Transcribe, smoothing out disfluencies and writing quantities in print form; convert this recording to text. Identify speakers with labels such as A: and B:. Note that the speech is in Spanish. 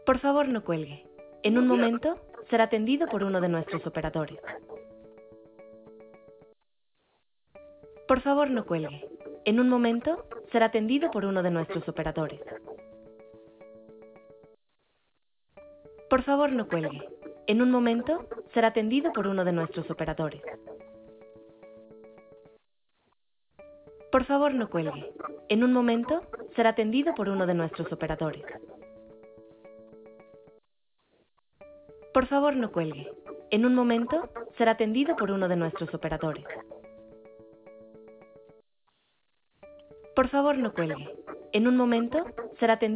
A: Por favor, no cuelgue. En un momento será atendido por uno de nuestros operadores. Por favor, no cuelgue. En un momento será atendido por uno de nuestros operadores. Por favor, no cuelgue. En un momento será atendido por uno de nuestros operadores. Por favor, no cuelgue. En un momento será atendido por uno de nuestros operadores. Por favor, no cuelgue. En un momento será atendido por uno de nuestros operadores. Por favor, no cuelgue. En un momento será atendido